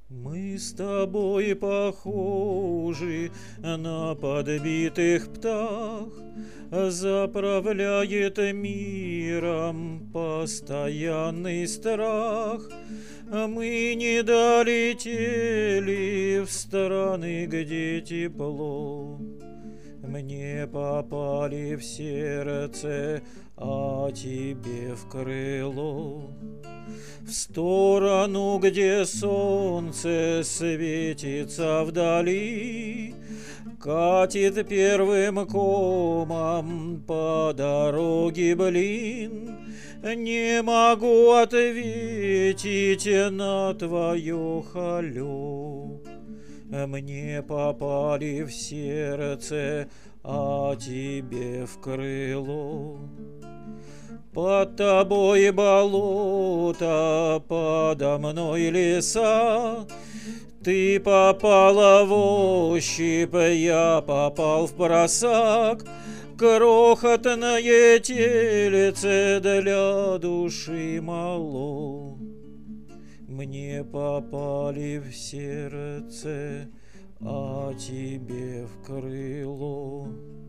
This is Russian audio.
Мы с тобой похожи на подбитых птах, заправляет миром постоянный страх. Мы не долетели в страны, где тепло. Мне попали в сердце, а тебе в крыло. В сторону, где солнце светится вдали, катит первым комом по дороге блин. Не могу ответить на твое халё. Мне попали в сердце, а тебе в крыло. Под тобой болото, подо мной леса. Ты попала в ощупь, я попал в просак. Крохотное тельце для души мало. Мне попали в сердце, а тебе в крыло.